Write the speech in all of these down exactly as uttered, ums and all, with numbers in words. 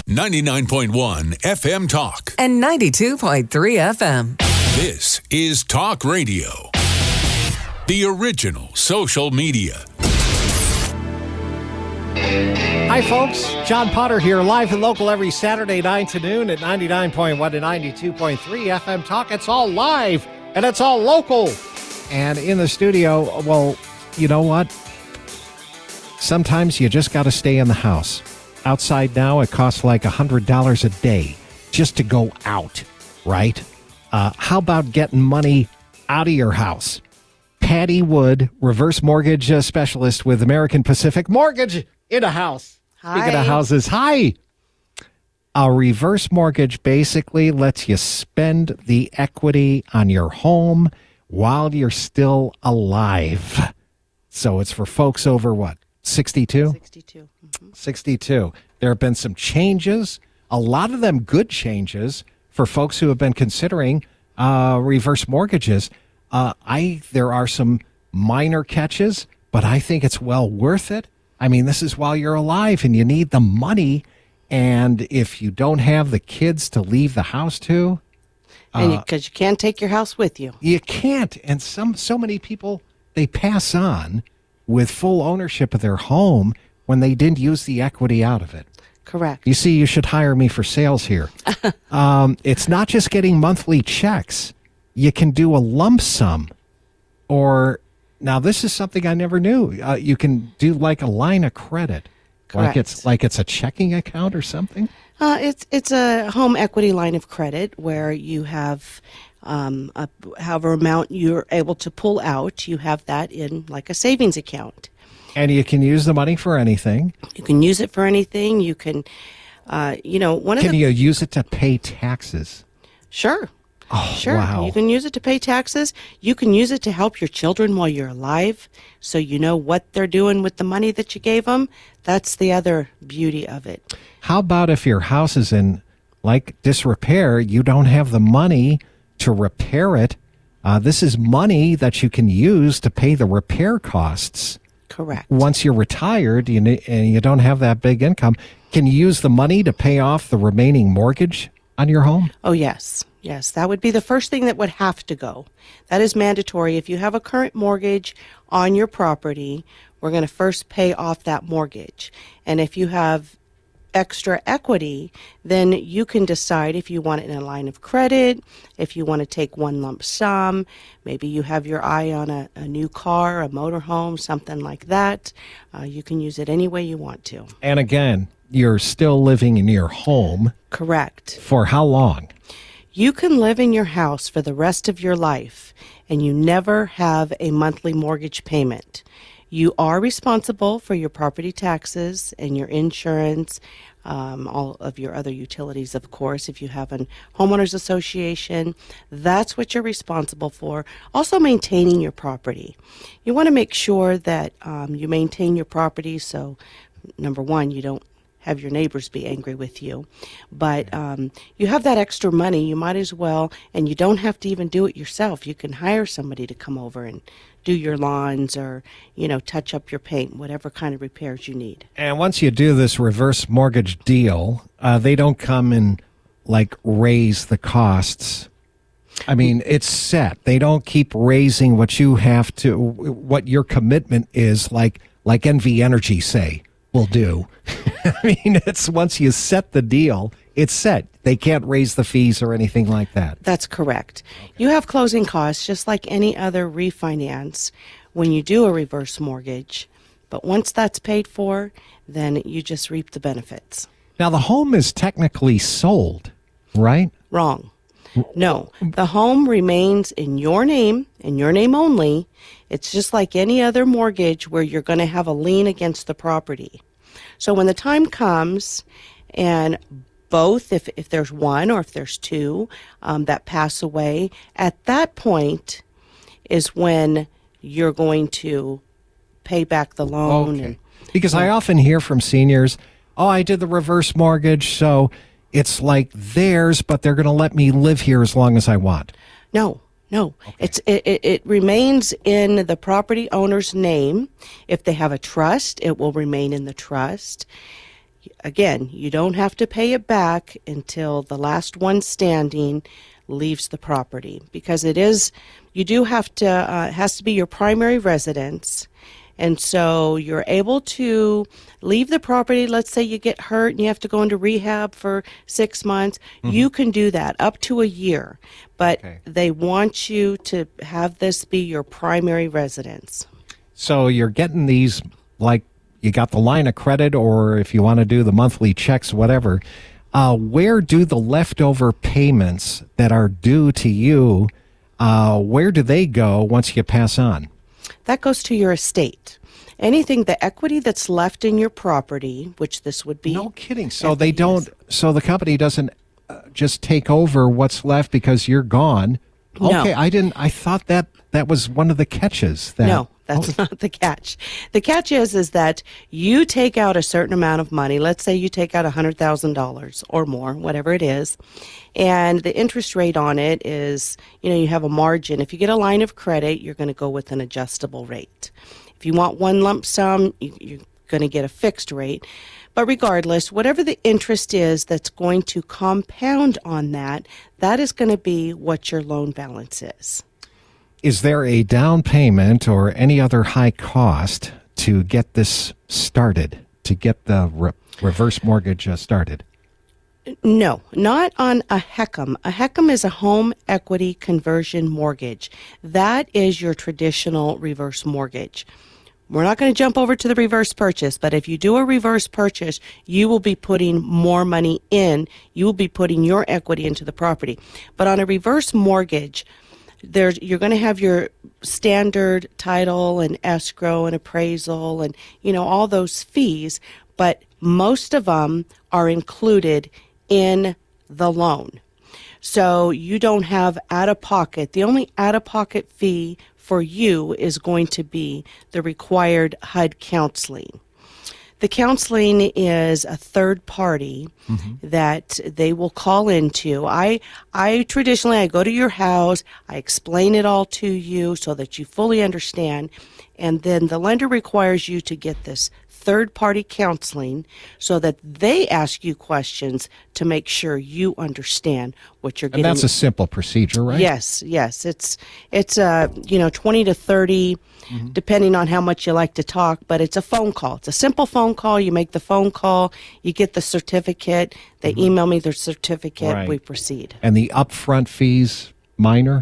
ninety-nine point one F M Talk. And ninety-two point three F M. This is Talk Radio. The original social media. Hi, folks. John Potter here, live and local every Saturday, nine to noon at ninety-nine point one to ninety-two point three F M Talk. It's all live, and it's all local. And in the studio, well, you know what? Sometimes you just got to stay in the house. Outside now, it costs like one hundred dollars a day just to go out, right? Uh, how about getting money out of your house? Patty Wood, reverse mortgage uh, specialist with American Pacific Mortgage, in a house. Hi. Speaking of houses, hi. A reverse mortgage basically lets you spend the equity on your home while you're still alive. So it's for folks over what, sixty-two? sixty-two. Mm-hmm. sixty-two. There have been some changes, a lot of them good changes for folks who have been considering uh, reverse mortgages. Uh, I there are some minor catches, but I think it's well worth it. I mean, this is while you're alive and you need the money. And if you don't have the kids to leave the house to, And uh, because you, you can't take your house with you. you can't. And some so many people, they pass on with full ownership of their home when they didn't use the equity out of it. Correct. You see, you should hire me for sales here. um, it's not just getting monthly checks. You can do a lump sum. Or, now this is something I never knew. Uh, you can do like a line of credit. Correct. Like it's like it's a checking account or something? Uh, it's it's a home equity line of credit where you have um, a, however amount you're able to pull out, you have that in like a savings account. And you can use the money for anything. You can use it for anything. You can, uh, you know, one of Can the... you use it to pay taxes? Sure. Oh, Sure. wow. You can use it to pay taxes. You can use it to help your children while you're alive so you know what they're doing with the money that you gave them. That's the other beauty of it. How about if your house is in, like, disrepair, you don't have the money to repair it? Uh, this is money that you can use to pay the repair costs. Correct. Once you're retired you, ne- and you don't have that big income, can you use the money to pay off the remaining mortgage on your home? Oh, yes. Yes, that would be the first thing that would have to go. That is mandatory. If you have a current mortgage on your property, we're going to first pay off that mortgage. And if you have extra equity, then you can decide if you want it in a line of credit, if you want to take one lump sum, maybe you have your eye on a, a new car, a motorhome, something like that. Uh, you can use it any way you want to. And again, you're still living in your home. Correct. For how long? You can live in your house for the rest of your life, and you never have a monthly mortgage payment. You are responsible for your property taxes and your insurance, um, all of your other utilities, of course. If you have a homeowners association, that's what you're responsible for. Also maintaining your property. You want to make sure that um, you maintain your property so, number one, you don't have your neighbors be angry with you. But um, you have that extra money, you might as well, and you don't have to even do it yourself. You can hire somebody to come over and do your lawns or, you know, touch up your paint, whatever kind of repairs you need. And once you do this reverse mortgage deal, uh, they don't come and, like, raise the costs. I mean, it's set. They don't keep raising what you have to, what your commitment is, like, like N V Energy, say, will do. I mean, it's once you set the deal, it's set. They can't raise the fees or anything like that. That's correct. Okay. You have closing costs just like any other refinance when you do a reverse mortgage. But once that's paid for, then you just reap the benefits. Now, the home is technically sold, right? Wrong. No, the home remains in your name, in your name only. It's just like any other mortgage where you're going to have a lien against the property. So when the time comes and both, if, if there's one or if there's two um, that pass away, at that point is when you're going to pay back the loan. Okay. And, because I often hear from seniors, oh, I did the reverse mortgage, so it's like theirs, but they're going to let me live here as long as I want. No, no. Okay. It's it, it, it remains in the property owner's name. If they have a trust, it will remain in the trust. Again, you don't have to pay it back until the last one standing leaves the property, because it is, you do have to, uh, it has to be your primary residence. And so you're able to leave the property. Let's say you get hurt and you have to go into rehab for six months. Mm-hmm. You can do that up to a year. But okay. They want you to have this be your primary residence. So you're getting these, like you got the line of credit, or if you want to do the monthly checks, whatever. Uh, where do the leftover payments that are due to you, uh, where do they go once you pass on? That goes to your estate. Anything, the equity that's left in your property, which this would be. No kidding. So they don't, so the company doesn't uh, just take over what's left because you're gone. No. Okay, I didn't, I thought that that was one of the catches. That, no, that's oh. not the catch. The catch is, is that you take out a certain amount of money. Let's say you take out one hundred thousand dollars or more, whatever it is. And the interest rate on it is, you know, you have a margin. If you get a line of credit, you're going to go with an adjustable rate. If you want one lump sum, you, you're going to get a fixed rate. But regardless, whatever the interest is that's going to compound on that, that is going to be what your loan balance is. Is there a down payment or any other high cost to get this started, to get the re- reverse mortgage uh, started? No, not on a HECM. A HECM is a home equity conversion mortgage. That is your traditional reverse mortgage. We're not going to jump over to the reverse purchase, but if you do a reverse purchase, you will be putting more money in. You will be putting your equity into the property. But on a reverse mortgage, there's, you're going to have your standard title and escrow and appraisal and, you know, all those fees, but most of them are included in the loan. So you don't have out-of-pocket. The only out-of-pocket fee for you is going to be the required H U D counseling. The counseling is a third party mm-hmm. that they will call into. I I traditionally, I go to your house, I explain it all to you so that you fully understand, and then the lender requires you to get this third-party counseling so that they ask you questions to make sure you understand what you're getting. And that's a simple procedure, right? Yes, yes. It's, it's uh, you know, twenty to thirty, mm-hmm. depending on how much you like to talk, but it's a phone call. It's a simple phone call. You make the phone call, you get the certificate, they mm-hmm. email me their certificate, right. We proceed. And the upfront fees, minor?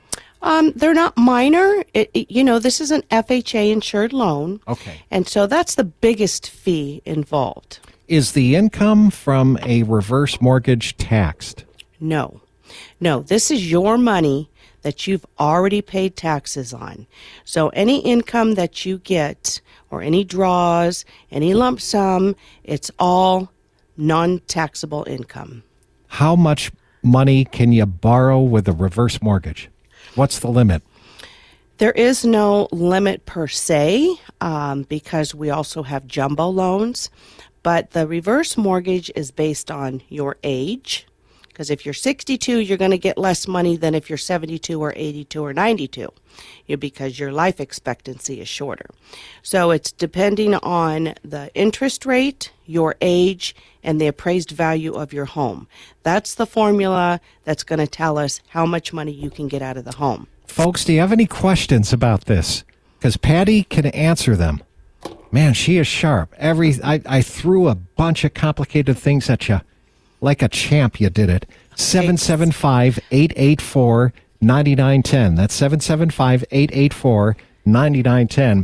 Um, they're not minor. It, it, you know, this is an F H A insured loan. Okay. And so that's the biggest fee involved. Is the income from a reverse mortgage taxed? No. No, this is your money that you've already paid taxes on. So any income that you get or any draws, any lump sum, it's all non-taxable income. How much money can you borrow with a reverse mortgage? What's the limit? There is no limit per se, um, because we also have jumbo loans, but the reverse mortgage is based on your age, because if you're sixty-two, you're going to get less money than if you're seventy-two or eighty-two or ninety-two, you know, because your life expectancy is shorter. So it's depending on the interest rate, your age, and the appraised value of your home. That's the formula that's going to tell us how much money you can get out of the home. Folks, do you have any questions about this? Because Patty can answer them. Man, she is sharp. Every I, I threw a bunch of complicated things at you. Like a champ, you did it. seven seven five, eight eight four, nine nine one zero. That's seven seven five, eight eight four, nine nine one zero.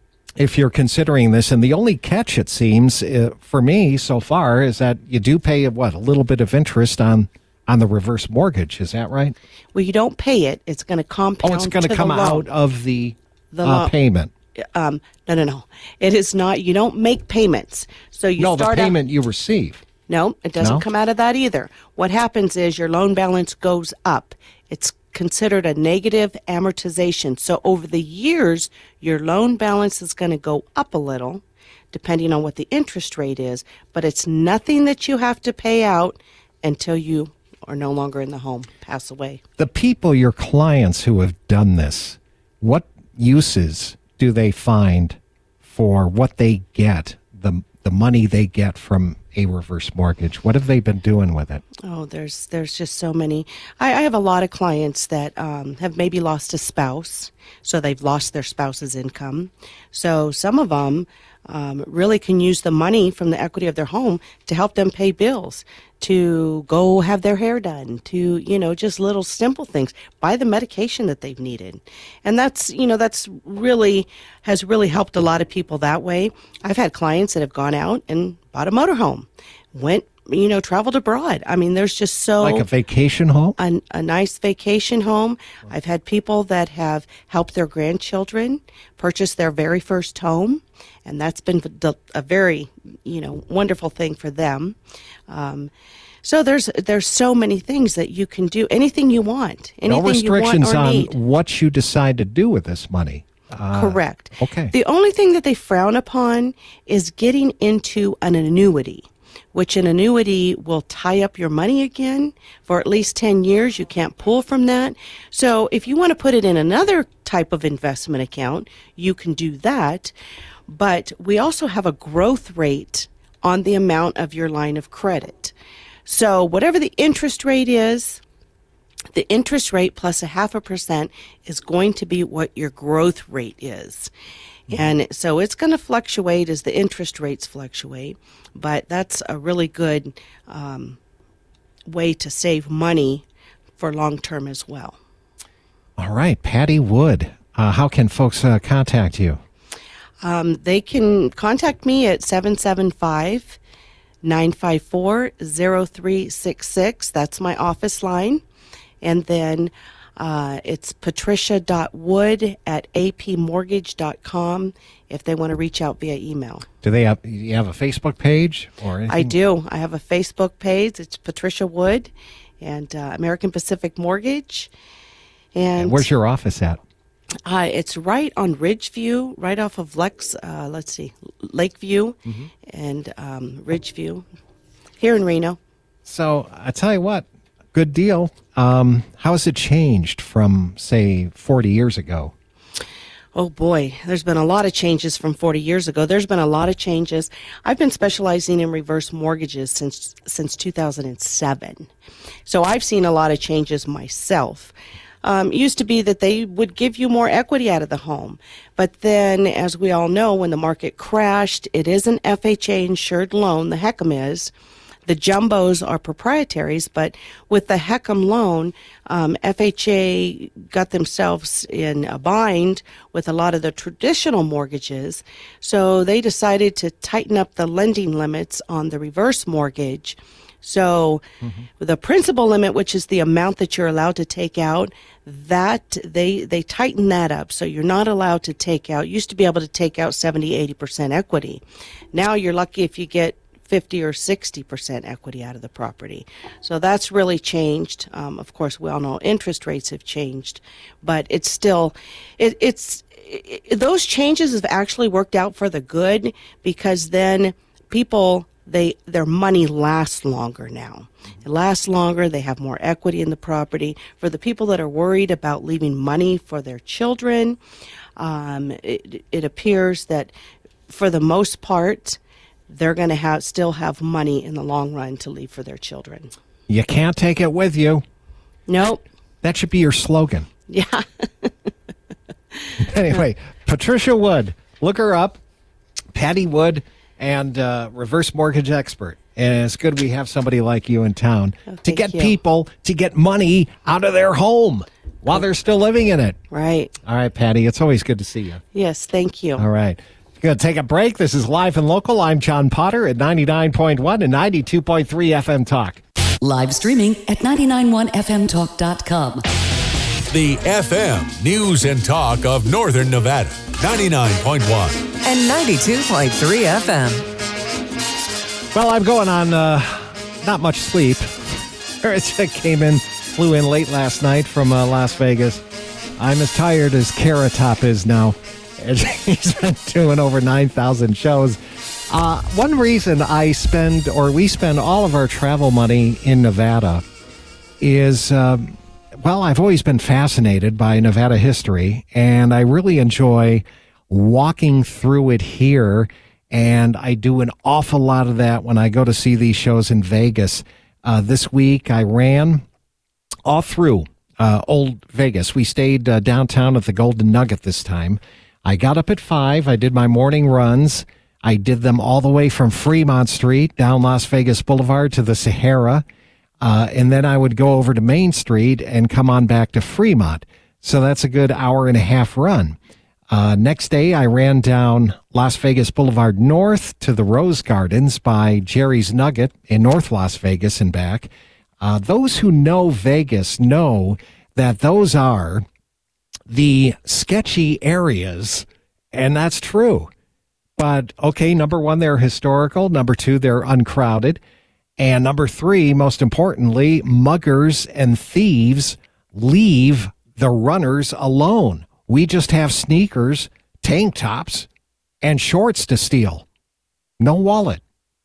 If you're considering this, and the only catch, it seems, uh, for me so far, is that you do pay, what, a little bit of interest on on the reverse mortgage. Is that right? Well, you don't pay it. It's going to compound. Oh, it's going to come out of the, the uh, payment. Um, no, no, no. It is not. You don't make payments. So you no, start the payment out, you receive. No, it doesn't no? come out of that either. What happens is your loan balance goes up. It's considered a negative amortization. So over the years, your loan balance is going to go up a little, depending on what the interest rate is, but it's nothing that you have to pay out until you are no longer in the home, pass away. The people, your clients who have done this, what uses do they find for what they get, the the money they get from a reverse mortgage? What have they been doing with it? Oh, there's there's just so many. I, I have a lot of clients that um, have maybe lost a spouse, so they've lost their spouse's income. So some of them um, really can use the money from the equity of their home to help them pay bills, to go have their hair done, to, you know, just little simple things, buy the medication that they've needed. And that's, you know, that's really, has really helped a lot of people that way. I've had clients that have gone out and bought a motorhome, went, you know, traveled abroad. I mean, there's just so... Like a vacation home? A, a nice vacation home. I've had people that have helped their grandchildren purchase their very first home, and that's been a very, you know, wonderful thing for them. Um, so there's there's so many things that you can do. Anything you want. Anything no restrictions you want or on need. what you decide to do with this money. Uh, Correct. Okay. The only thing that they frown upon is getting into an annuity, which an annuity will tie up your money again for at least ten years. You can't pull from that. So if you want to put it in another type of investment account, you can do that. But we also have a growth rate on the amount of your line of credit. So whatever the interest rate is, the interest rate plus a half a percent is going to be what your growth rate is. And so it's going to fluctuate as the interest rates fluctuate, but that's a really good um, way to save money for long term as well. All right, Patty Wood. Uh, how can folks uh, contact you? Um, they can contact me at seven seven five, nine five four, zero three six six. That's my office line. And then uh, it's patricia.wood at apmortgage.com if they want to reach out via email. Do they have, you have a Facebook page or anything? I do. I have a Facebook page. It's Patricia Wood and uh, American Pacific Mortgage. And, And where's your office at? Uh, it's right on Ridgeview, right off of Lex, uh, let's see, Lakeview mm-hmm. and um, Ridgeview here in Reno. So I tell you what, good deal. Um, how has it changed from, say, forty years ago? Oh, boy, there's been a lot of changes from forty years ago. There's been a lot of changes. I've been specializing in reverse mortgages since since two thousand seven. So I've seen a lot of changes myself. Um, it used to be that they would give you more equity out of the home. But then, as we all know, when the market crashed, it is an F H A insured loan, the HECM is. The jumbos are proprietaries, but with the HECM loan, um, F H A got themselves in a bind with a lot of the traditional mortgages. So they decided to tighten up the lending limits on the reverse mortgage. So mm-hmm. the principal limit, which is the amount that you're allowed to take out, that they they tighten that up. So you're not allowed to take out, used to be able to take out seventy, eighty percent equity. Now you're lucky if you get fifty or sixty percent equity out of the property. So that's really changed. Um, of course, we all know interest rates have changed, but it's still, it, it's, it, those changes have actually worked out for the good, because then people, they their money lasts longer now. It lasts longer. They have more equity in the property. For the people that are worried about leaving money for their children, um, it, it appears that for the most part, they're going to have still have money in the long run to leave for their children. You can't take it with you. Nope. That should be your slogan. Yeah. Anyway, Patricia Wood, look her up. Patty Wood, and uh, reverse mortgage expert. And it's good we have somebody like you in town oh, to get you. people to get money out of their home while they're still living in it. Right. All right, Patty, it's always good to see you. Yes, thank you. All right. We're going to take a break. This is Live and Local. I'm John Potter at ninety-nine point one and ninety-two point three F M Talk. Live streaming at nine nine one F M talk dot com. The F M News and Talk of Northern Nevada. ninety-nine point one. And ninety-two point three F M. Well, I'm going on uh, not much sleep. Erica came in, flew in late last night from uh, Las Vegas. I'm as tired as Carrot Top is now. He's been doing over nine thousand shows. Uh, one reason I spend, or we spend all of our travel money in Nevada is, uh, well, I've always been fascinated by Nevada history, and I really enjoy walking through it here And I do an awful lot of that when I go to see these shows in Vegas. Uh, this week I ran all through uh, Old Vegas. We stayed uh, downtown at the Golden Nugget this time. I got up at five. I did my morning runs. I did them all the way from Fremont Street down Las Vegas Boulevard to the Sahara. Uh, and then I would go over to Main Street and come on back to Fremont. So that's a good hour and a half run. Uh, next day, I ran down Las Vegas Boulevard North to the Rose Gardens by Jerry's Nugget in North Las Vegas and back. Uh, those who know Vegas know that those are the sketchy areas, and that's true. But, okay, number one, they're historical. Number two, they're uncrowded. And number three, most importantly, muggers and thieves leave the runners alone. We just have sneakers, tank tops, and shorts to steal. No wallet.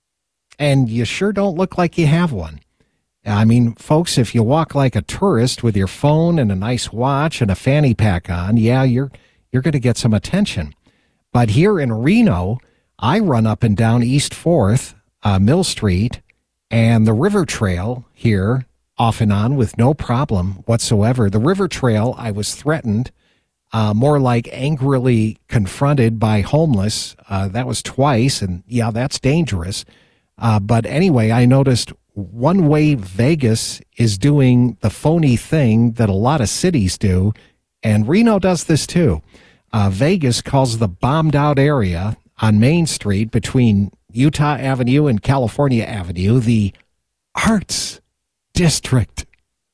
And you sure don't look like you have one. I mean, folks, if you walk like a tourist with your phone and a nice watch and a fanny pack on, yeah, you're you're going to get some attention. But here in Reno, I run up and down East fourth, uh, Mill Street, and the River Trail here off and on with no problem whatsoever. The River Trail, I was threatened, uh, more like angrily confronted by homeless. Uh, that was twice, and yeah, that's dangerous. Uh, but anyway, I noticed One Way Vegas is doing the phony thing that a lot of cities do, and Reno does this too. Uh, Vegas calls the bombed out area on Main Street between Utah Avenue and California Avenue the Arts District.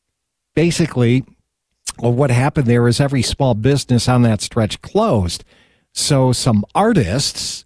Basically, well, what happened there is every small business on that stretch closed. So some artists,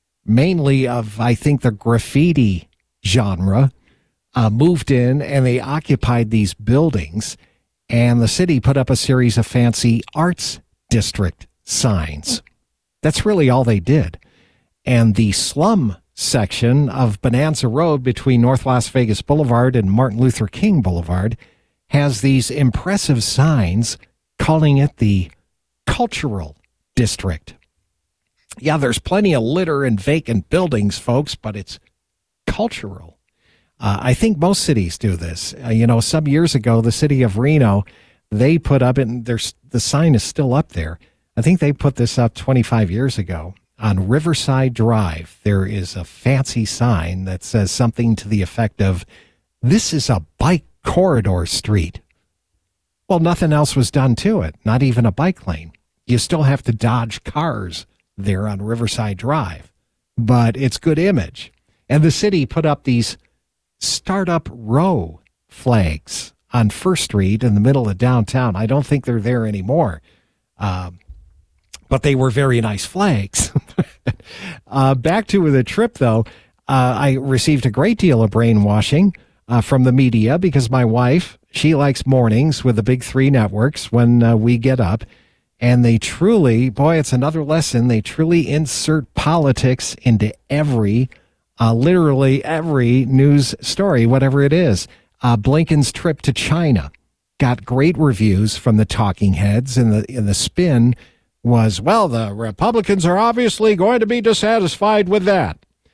mainly of, I think, the graffiti genre, uh, moved in and they occupied these buildings, and the city put up a series of fancy Arts District signs. That's really all they did. And the slum section of Bonanza Road between North Las Vegas Boulevard and Martin Luther King Boulevard has these impressive signs calling it the Cultural District. Yeah, there's plenty of litter and vacant buildings, folks, but it's cultural. Uh, I think most cities do this. Uh, you know, some years ago, the city of Reno, they put up, and there's the sign is still up there. I think they put this up twenty-five years ago. On Riverside Drive, there is a fancy sign that says something to the effect of, "This is a bike corridor street." Well, nothing else was done to it, not even a bike lane. You still have to dodge cars there on Riverside Drive, but it's good image. And the city put up these Startup Row flags on First Street in the middle of downtown. I don't think they're there anymore. Um, but they were very nice flags. uh, back to the trip, though, uh, I received a great deal of brainwashing uh, from the media because my wife, she likes mornings with the big three networks when uh, we get up. And they truly, boy, it's another lesson. They truly insert politics into every, uh, literally every news story, whatever it is. Uh, Blinken's trip to China got great reviews from the talking heads, and the, and the spin was, well, the Republicans are obviously going to be dissatisfied with that.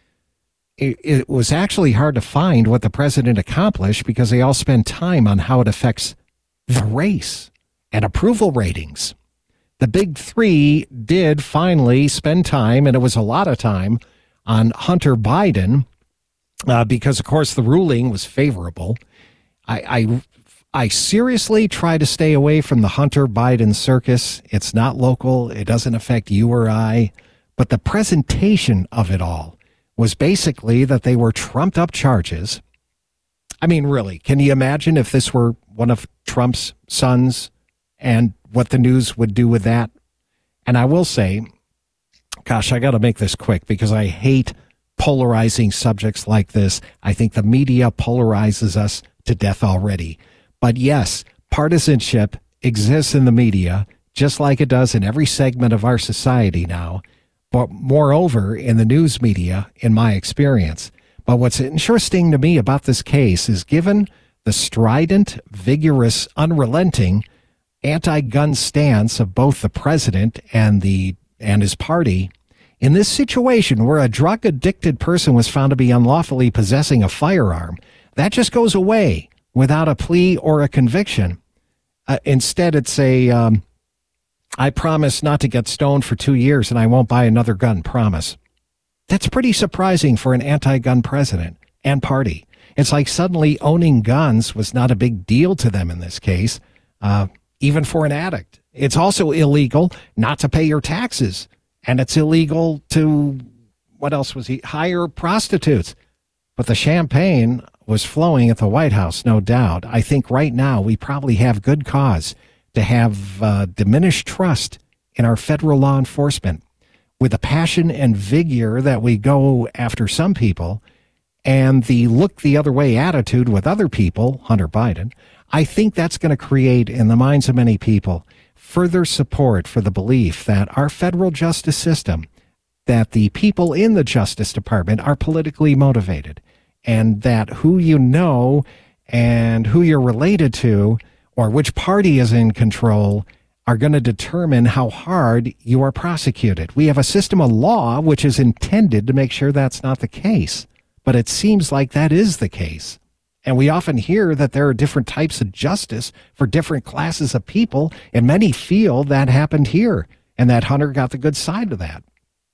It, it was actually hard to find what the president accomplished because they all spend time on how it affects the race and approval ratings. The big three did finally spend time, and it was a lot of time, on Hunter Biden uh, because, of course, the ruling was favorable. I, I I seriously try to stay away from the Hunter Biden circus. It's not local. It doesn't affect you or I. But the presentation of it all was basically that they were trumped up charges. I mean, really, can you imagine if this were one of Trump's sons and what the news would do with that? And I will say, gosh, I got to make this quick because I hate polarizing subjects like this. I think the media polarizes us to death already. But yes, partisanship exists in the media, just like it does in every segment of our society now. But moreover, in the news media, in my experience. But what's interesting to me about this case is given the strident, vigorous, unrelenting anti-gun stance of both the president and the and his party, In this situation where a drug-addicted person was found to be unlawfully possessing a firearm, that just goes away without a plea or a conviction. Uh, instead, it's a, um, I promise not to get stoned for two years and I won't buy another gun, promise. That's pretty surprising for an anti-gun president and party. It's like suddenly owning guns was not a big deal to them in this case, uh, even for an addict. It's also illegal not to pay your taxes. And it's illegal to, what else was he, hire prostitutes. But the champagne was flowing at the White House, no doubt. I think right now we probably have good cause to have uh, diminished trust in our federal law enforcement. With the passion and vigor that we go after some people and the look the other way attitude with other people, Hunter Biden, I think that's going to create in the minds of many people further support for the belief that our federal justice system, that the people in the Justice Department are politically motivated, and that who you know and who you're related to or which party is in control are going to determine how hard you are prosecuted. We have a system of law which is intended to make sure that's not the case, but it seems like that is the case. And we often hear that there are different types of justice for different classes of people, and many feel that happened here, and that Hunter got the good side of that.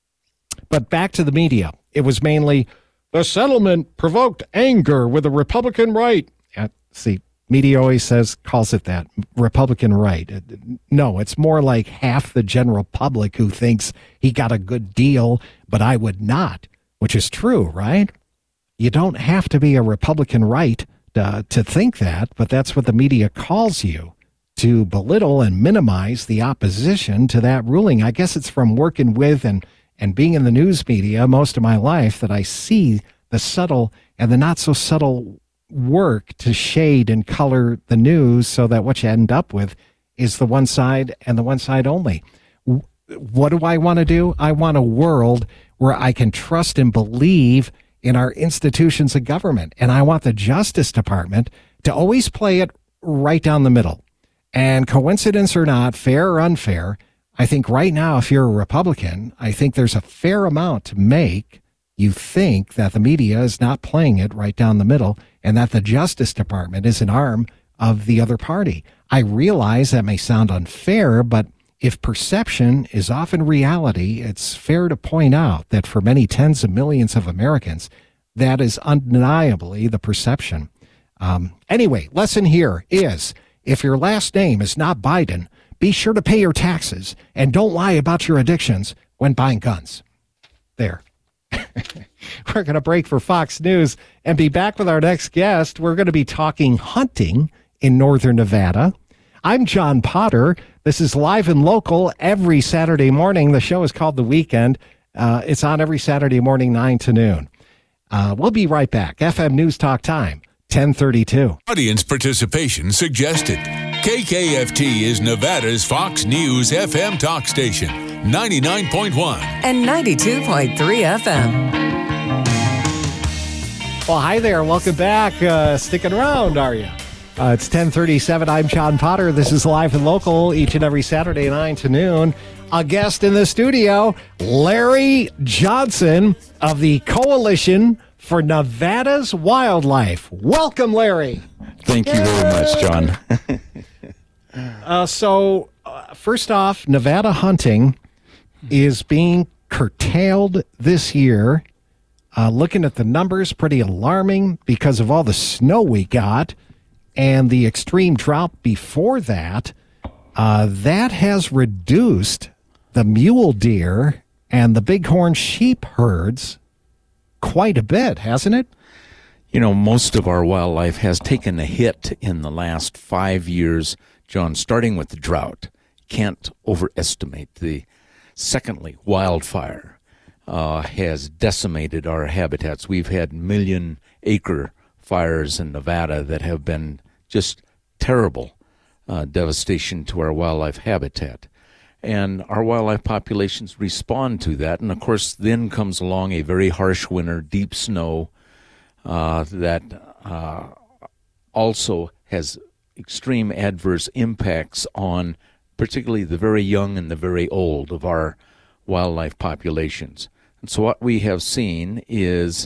But back to the media. It was mainly, the settlement provoked anger with the Republican right. Uh, see, media always says, calls it that, Republican right. No, it's more like half the general public who thinks he got a good deal, but I would not, which is true, right? You don't have to be a Republican right uh, to think that, but that's what the media calls you, to belittle and minimize the opposition to that ruling. I guess it's from working with and, and being in the news media most of my life that I see the subtle and the not so subtle work to shade and color the news so that what you end up with is the one side and the one side only. What do I want to do? I want a world where I can trust and believe in our institutions of government. And I want the Justice Department to always play it right down the middle. And coincidence or not, fair or unfair, I think right now, if you're a Republican, I think there's a fair amount to make you think that the media is not playing it right down the middle and that the Justice Department is an arm of the other party. I realize that may sound unfair, but if perception is often reality, it's fair to point out that for many tens of millions of Americans, that is undeniably the perception. Um, anyway, lesson here is, if your last name is not Biden, be sure to pay your taxes and don't lie about your addictions when buying guns. There. We're going to break for Fox News and be back with our next guest. We're going to be talking hunting in northern Nevada. I'm John Potter. This is Live and Local every Saturday morning. The show is called The Weekend. Uh, it's on every Saturday morning, nine to noon. Uh, we'll be right back. F M News Talk Time, ten thirty-two. Audience participation suggested. K K F T is Nevada's Fox News F M talk station, ninety-nine point one. And ninety-two point three F M. Well, hi there. Welcome back. Uh, sticking around, are you? Uh, it's ten thirty-seven. I'm John Potter. This is Live and Local each and every Saturday, nine to noon. A guest in the studio, Larry Johnson of the Coalition for Nevada's Wildlife. Welcome, Larry. Thank you very much, John. uh, so, uh, first off, Nevada hunting is being curtailed this year. Uh, looking at the numbers, pretty alarming because of all the snow we got. And the extreme drought before that, uh, that has reduced the mule deer and the bighorn sheep herds quite a bit, hasn't it? You know, most of our wildlife has taken a hit in the last five years, John, starting with the drought. Can't overestimate the, secondly, wildfire uh, has decimated our habitats. We've had million acre fires in Nevada that have been just terrible uh, devastation to our wildlife habitat. And our wildlife populations respond to that. And, of course, then comes along a very harsh winter, deep snow uh, that uh, also has extreme adverse impacts on particularly the very young and the very old of our wildlife populations. And so what we have seen is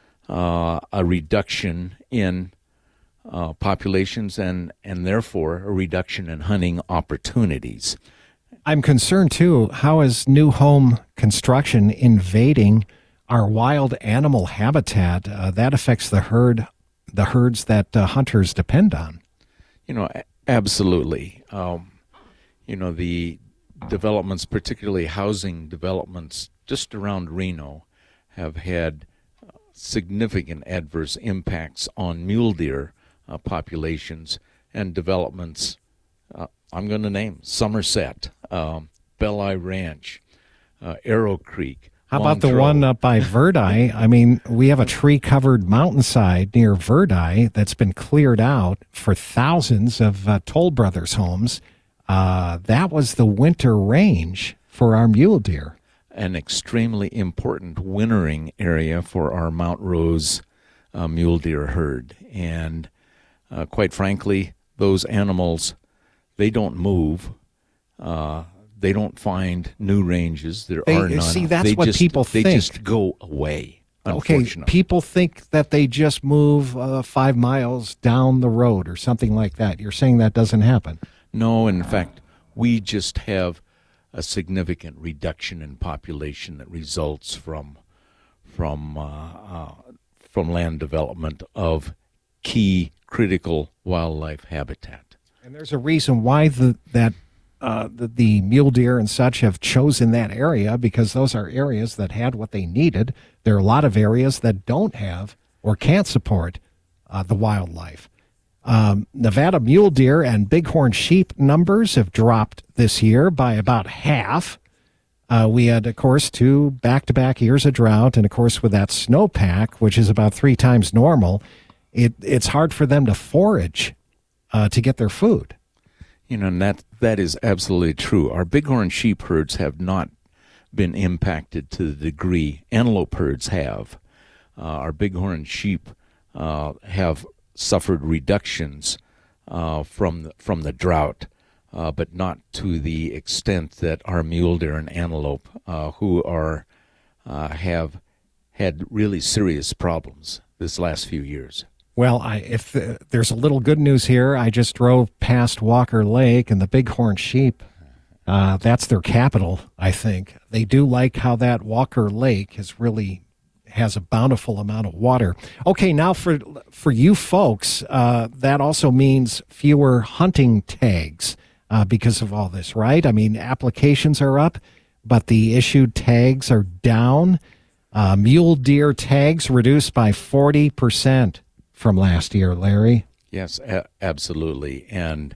uh, a reduction in uh, populations and, and therefore a reduction in hunting opportunities. I'm concerned, too, how is new home construction invading our wild animal habitat? Uh, that affects the herd, the herds that uh, hunters depend on. You know, absolutely. Um, you know, the developments, particularly housing developments just around Reno, have had significant adverse impacts on mule deer uh, populations and developments. Uh, I'm going to name Somerset, um, Belli Ranch, uh, Arrow Creek. How about the Montreux. one up by Verdi? I mean, we have a tree-covered mountainside near Verdi that's been cleared out for thousands of uh, Toll Brothers homes. Uh, that was the winter range for our mule deer. An extremely important wintering area for our Mount Rose uh, mule deer herd. And uh, quite frankly, those animals, they don't move. Uh, they don't find new ranges. There They- are none. see, that's they what just, people They think. just go away, Okay, unfortunately. people think that they just move uh, five miles down the road or something like that. You're saying that doesn't happen. No, in fact, we just have a significant reduction in population that results from from uh, uh, from land development of key critical wildlife habitat. And there's a reason why the that uh, the, the mule deer and such have chosen that area, because those are areas that had what they needed. There are a lot of areas that don't have or can't support uh, the wildlife. Um, Nevada mule deer and bighorn sheep numbers have dropped this year by about half. Uh, we had, of course, two back-to-back years of drought, and, of course, with that snowpack, which is about three times normal, it, it's hard for them to forage uh, to get their food. You know, and that that is absolutely true. Our bighorn sheep herds have not been impacted to the degree antelope herds have. Uh, our bighorn sheep uh, have suffered reductions uh, from the, from the drought, uh, but not to the extent that our mule deer and antelope, uh, who are uh, have had really serious problems this last few years. Well, I, if uh, there's a little good news here, I just drove past Walker Lake, and the bighorn sheep, uh, that's their capital, I think. They do like how that Walker Lake is really has a bountiful amount of water. Okay, now for for you folks, uh, that also means fewer hunting tags uh, because of all this, right? I mean, applications are up, but the issued tags are down. Uh, mule deer tags reduced by forty percent from last year, Larry. Yes, a- absolutely. And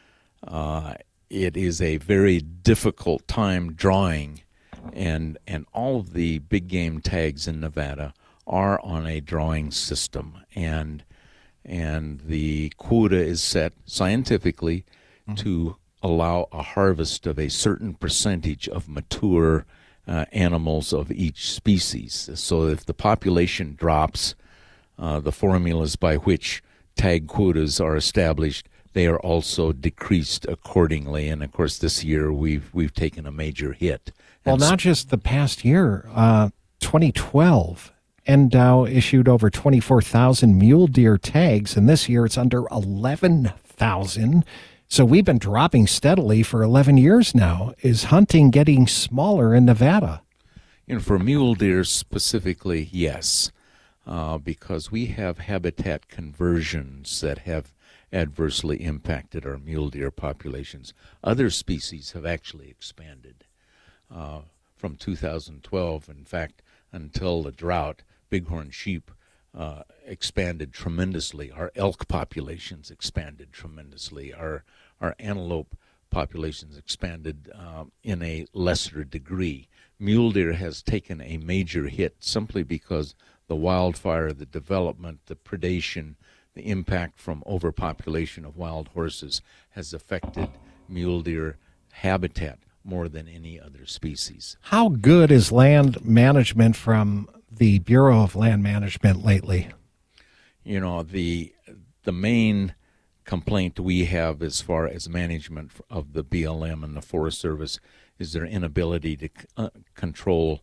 uh, it is a very difficult time drawing, and and all of the big game tags in Nevada are on a drawing system, and and the quota is set scientifically mm-hmm. to allow a harvest of a certain percentage of mature uh, animals of each species. So if the population drops, Uh, the formulas by which tag quotas are established, they are also decreased accordingly. And of course, this year we've we've taken a major hit. Well, And not just the past year. Uh, twenty twelve, N D O W issued over twenty-four thousand mule deer tags, and this year it's under eleven thousand. So we've been dropping steadily for eleven years now. Is hunting getting smaller in Nevada? You know, for mule deer specifically, yes. Uh, because we have habitat conversions that have adversely impacted our mule deer populations. Other species have actually expanded. Uh, from two thousand twelve, in fact, until the drought, bighorn sheep uh, expanded tremendously. Our elk populations expanded tremendously. Our, our antelope populations expanded uh, in a lesser degree. Mule deer has taken a major hit simply because the wildfire, the development, the predation, the impact from overpopulation of wild horses has affected mule deer habitat more than any other species. How good is land management from the Bureau of Land Management lately? You know, the the main complaint we have as far as management of the B L M and the Forest Service is their inability to uh, control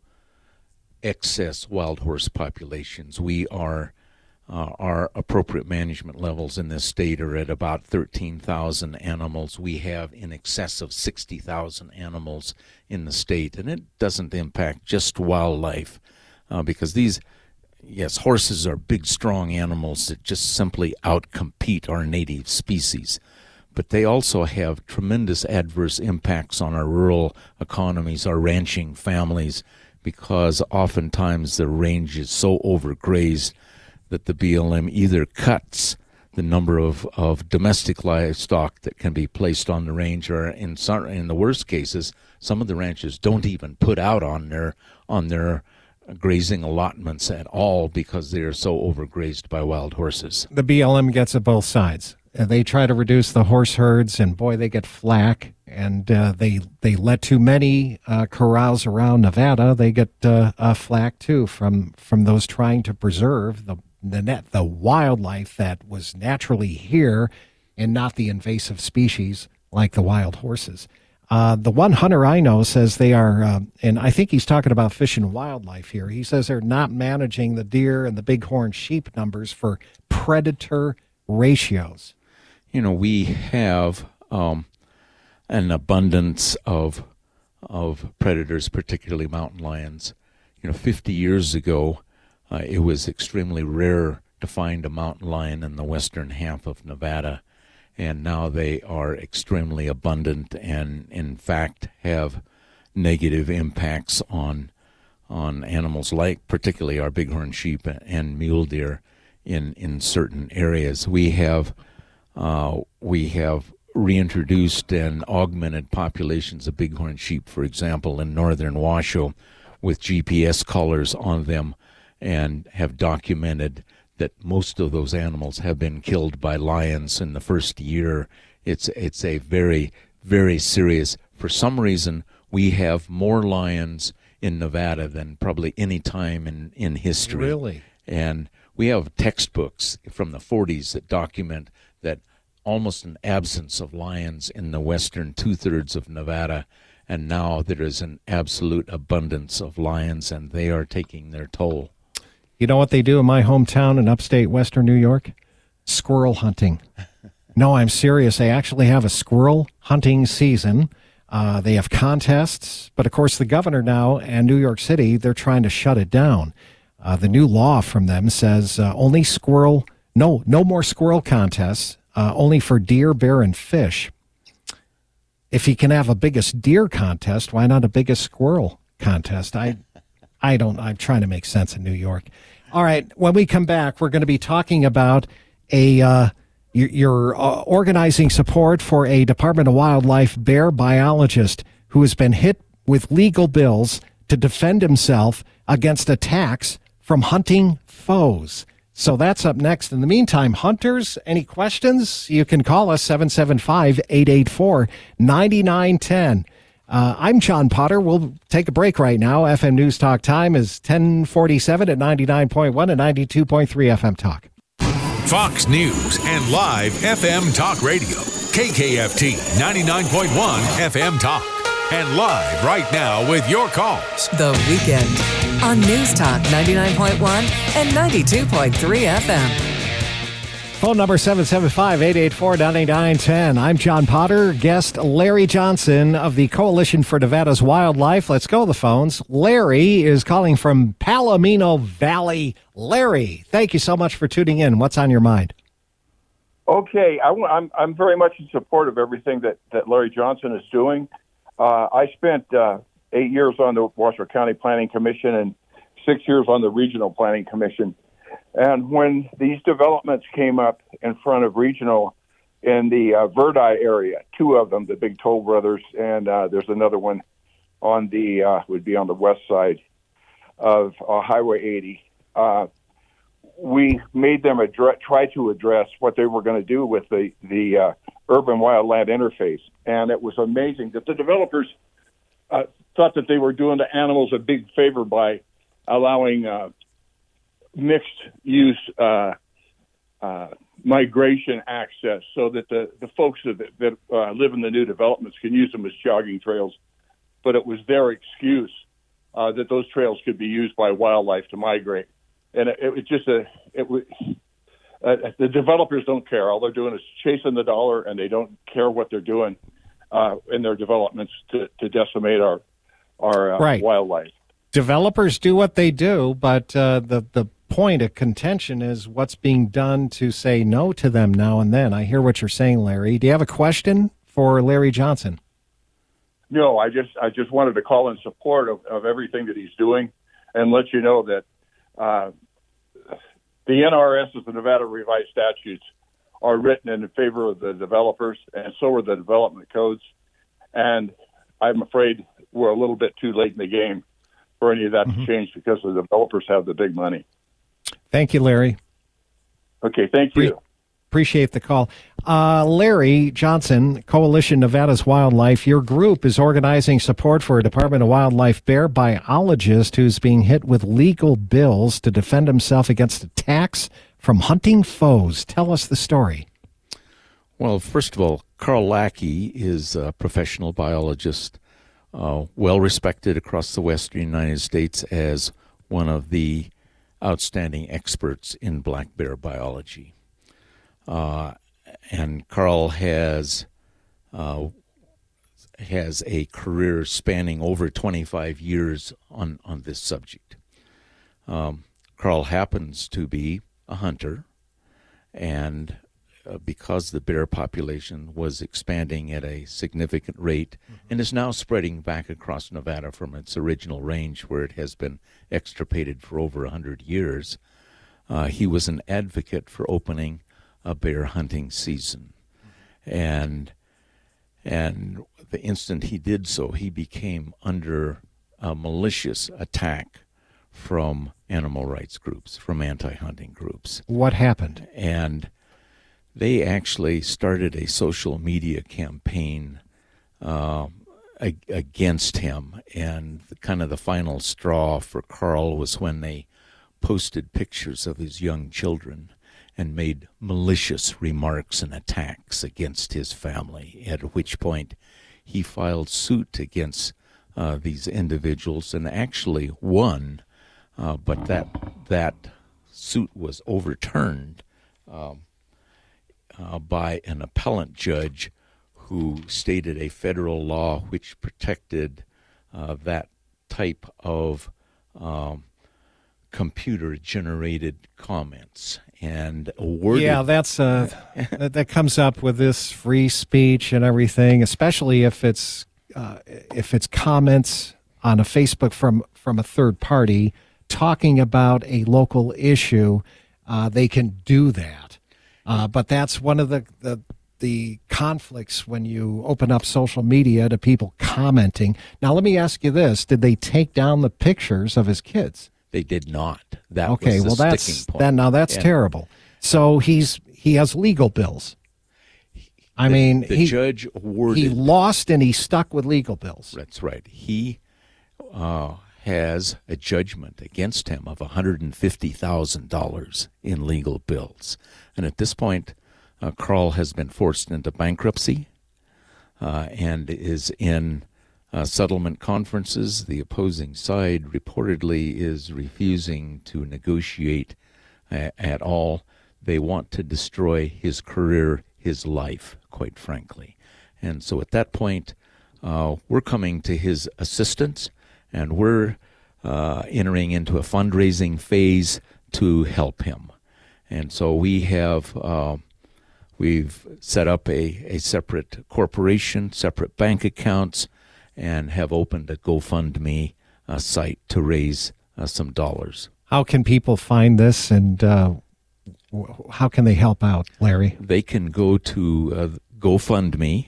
excess wild horse populations. We are uh, our appropriate management levels in this state are at about thirteen thousand animals. We have in excess of sixty thousand animals in the state, and it doesn't impact just wildlife uh, because these, yes, horses are big, strong animals that just simply outcompete our native species. But they also have tremendous adverse impacts on our rural economies, our ranching families, because oftentimes the range is so overgrazed that the B L M either cuts the number of, of domestic livestock that can be placed on the range, or in some, in the worst cases, some of the ranches don't even put out on their on their grazing allotments at all because they are so overgrazed by wild horses. The B L M gets at both sides. Uh, they try to reduce the horse herds, and boy, they get flack. And uh, they they let too many uh, corrals around Nevada. They get uh, uh, flack too from from those trying to preserve the the net the wildlife that was naturally here, and not the invasive species like the wild horses. Uh, the one hunter I know says they are, uh, and I think he's talking about Fish and Wildlife here. He says they're not managing the deer and the bighorn sheep numbers for predator ratios. You know, we have um, an abundance of of predators, particularly mountain lions. You know, fifty years ago, uh, it was extremely rare to find a mountain lion in the western half of Nevada, and now they are extremely abundant and, in fact, have negative impacts on on animals like particularly our bighorn sheep and mule deer in, in certain areas. We have uh, we have reintroduced and augmented populations of bighorn sheep, for example, in northern Washoe, with G P S collars on them, and have documented that most of those animals have been killed by lions in the first year. It's it's a very, very serious. For some reason, we have more lions in Nevada than probably any time in, in history. Really? And we have textbooks from the forties that document that almost an absence of lions in the western two-thirds of Nevada, and now there is an absolute abundance of lions, and they are taking their toll. You know what they do in my hometown in upstate western New York? Squirrel hunting. No, I'm serious. They actually have a squirrel hunting season. Uh, they have contests, but of course the governor now and New York City, they're trying to shut it down. Uh, the new law from them says uh, only squirrel, no, no more squirrel contests, uh, only for deer, bear, and fish. If you can have a biggest deer contest, why not a biggest squirrel contest? I, I don't. I'm trying to make sense in New York. All right. When we come back, we're going to be talking about a uh, you're, you're uh, organizing support for a Department of Wildlife bear biologist who has been hit with legal bills to defend himself against attacks from hunting foes. So that's up next. In the meantime, hunters, any questions? You can call us seven seven five, eight eight four, nine nine one zero. Uh, I'm John Potter. We'll take a break right now. F M News Talk time is ten forty-seven at ninety-nine point one and ninety-two point three F M Talk. Fox News and live F M Talk Radio. K K F T ninety-nine point one F M Talk. And live right now with your calls. The Weekend on News Talk ninety-nine point one and ninety-two point three F M. Phone number seven seven five, eight eight four, nine nine one zero. I'm John Potter. Guest Larry Johnson of the Coalition for Nevada's Wildlife. Let's go to the phones. Larry is calling from Palomino Valley. Larry, thank you so much for tuning in. What's on your mind? Okay, I, I'm I'm very much in support of everything that, that Larry Johnson is doing. Uh, I spent uh, eight years on the Washoe County Planning Commission and six years on the Regional Planning Commission. And when these developments came up in front of Regional in the uh, Verdi area, two of them, the Big Toll Brothers, and uh, there's another one on the uh, would be on the west side of uh, Highway eighty. Uh, we made them address, try to address what they were going to do with the the uh, urban wildland interface, and it was amazing that the developers uh, thought that they were doing the animals a big favor by allowing uh, mixed use uh, uh, migration access, so that the, the folks that, that uh, live in the new developments can use them as jogging trails. but it was their excuse uh, that those trails could be used by wildlife to migrate. And it, it was just a, it was, uh, the developers don't care. All they're doing is chasing the dollar, and they don't care what they're doing uh, in their developments to, to decimate our, our uh, right. wildlife. Developers do what they do, but uh, the, the point of contention is what's being done to say no to them now and then. I hear what you're saying, Larry. Do you have a question for Larry Johnson? No, I just I just wanted to call in support of, of everything that he's doing and let you know that uh, the N R S, the Nevada Revised Statutes, are written in favor of the developers, and so are the development codes. And I'm afraid we're a little bit too late in the game for any of that mm-hmm. to change because the developers have the big money. Thank you, Larry. Okay, thank you. Pre- appreciate the call. Uh, Larry Johnson, Coalition Nevada's Wildlife, your group is organizing support for a Department of Wildlife bear biologist who's being hit with legal bills to defend himself against attacks from hunting foes. Tell us the story. Well, first of all, Carl Lackey is a professional biologist, uh, well respected across the western United States as one of the outstanding experts in black bear biology. Uh, and Carl has uh, has a career spanning over twenty-five years on, on this subject. Um, Carl happens to be a hunter, and uh, because the bear population was expanding at a significant rate mm-hmm. and is now spreading back across Nevada from its original range where it has been extirpated for over one hundred years, uh, he was an advocate for opening a bear hunting season. Mm-hmm. And and the instant he did so, he became under a malicious attack from animal rights groups, from anti-hunting groups. What happened? And they actually started a social media campaign uh, ag- against him. And the, kind of the final straw for Carl was when they posted pictures of his young children and made malicious remarks and attacks against his family, at which point he filed suit against uh, these individuals and actually won. Uh, but that that suit was overturned um, uh, by an appellant judge who stated a federal law which protected uh, that type of um, computer-generated comments and awarded. Yeah, that's uh, that, that comes up with this free speech and everything, especially if it's uh, if it's comments on a Facebook from from a third party talking about a local issue. Uh, they can do that, uh, but that's one of the, the the conflicts when you open up social media to people commenting. Now, let me ask you this: did they take down the pictures of his kids? They did not. That okay, was the well, that's sticking point. that. Now that's and terrible. So he's he has legal bills. I the, mean, the he, judge awarded. He lost, and he's stuck with legal bills. That's right. He uh, has a judgment against him of one hundred fifty thousand dollars in legal bills, and at this point, uh, Carl has been forced into bankruptcy uh, and is in Uh, settlement conferences. The opposing side reportedly is refusing to negotiate uh, at all. They want to destroy his career, his life, quite frankly. And so at that point, uh, we're coming to his assistance, and we're uh, entering into a fundraising phase to help him. And so we have uh, we've set up a, a separate corporation, separate bank accounts, and have opened a GoFundMe uh, site to raise uh, some dollars. How can people find this, and uh, w- how can they help out, Larry? They can go to uh, GoFundMe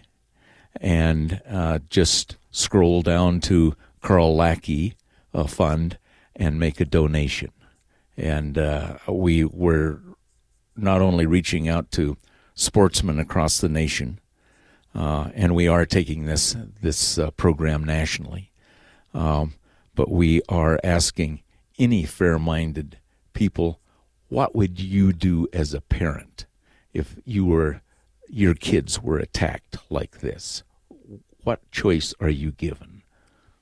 and uh, just scroll down to Carl Lackey uh, Fund and make a donation. And uh, we were not only reaching out to sportsmen across the nation, Uh, and we are taking this this uh, program nationally. Um, but we are asking any fair-minded people, what would you do as a parent if you were your kids were attacked like this? What choice are you given?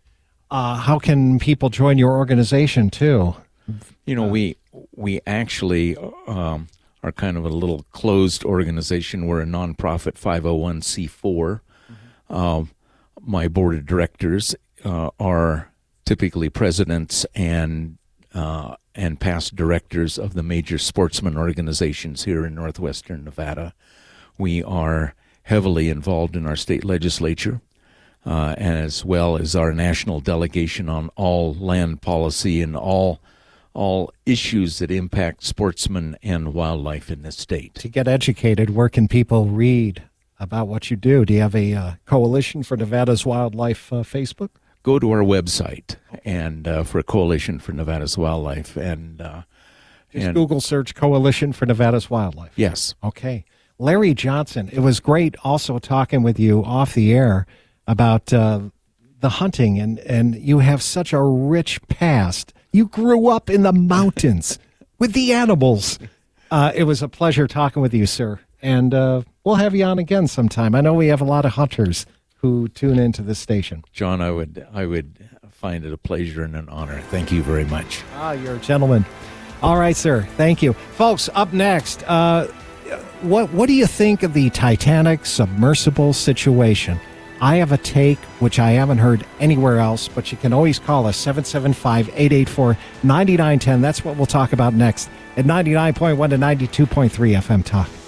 Uh, how can people join your organization too? You know, we we actually um, are kind of a little closed organization. We're a nonprofit five oh one c four. Mm-hmm. Uh, my board of directors uh, are typically presidents and uh, and past directors of the major sportsman organizations here in northwestern Nevada. We are heavily involved in our state legislature, uh, as well as our national delegation on all land policy and all all issues that impact sportsmen and wildlife in this state. To get educated, where can people read about what you do? Do you have a uh, Coalition for Nevada's Wildlife uh, Facebook? Go to our website and uh, for Coalition for Nevada's Wildlife. and uh, Just and, Google search Coalition for Nevada's Wildlife. Yes. Okay. Larry Johnson, it was great also talking with you off the air about uh, the hunting, and, and you have such a rich past. You grew up in the mountains with the animals. Uh, it was a pleasure talking with you, sir. And uh, we'll have you on again sometime. I know we have a lot of hunters who tune into this station. John, I would I would find it a pleasure and an honor. Thank you very much. Ah, you're a gentleman. All right, sir. Thank you. Folks, up next, uh, what, what do you think of the Titanic submersible situation? I have a take, which I haven't heard anywhere else, but you can always call us, seven seven five, eight eight four, nine nine one zero. That's what we'll talk about next at ninety-nine point one to ninety-two point three F M Talk.